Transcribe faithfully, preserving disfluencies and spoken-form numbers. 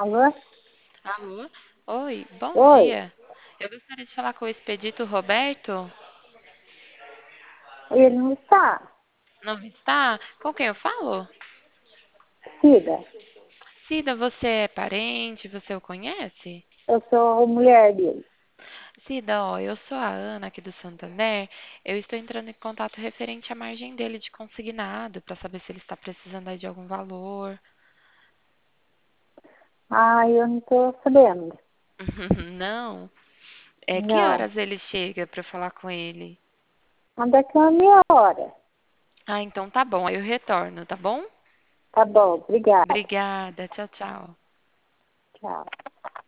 Alô? Alô? Oi, bom Oi, dia. Eu gostaria de falar com o Expedito Roberto. ele não está. Não está? Com quem eu falo? Cida, Cida, você é parente? Você o conhece? eu sou a mulher dele. Cida, ó, eu sou a Ana aqui do Santander. Eu estou entrando em contato referente à margem dele de consignado para saber se ele está precisando aí de algum valor. Ah, eu não estou sabendo. Não? É que Não. horas ele chega para falar com ele? Anda aqui uma meia hora. Ah, então tá bom. Aí eu retorno, tá bom? Tá bom, obrigada. Obrigada. Tchau, tchau. Tchau.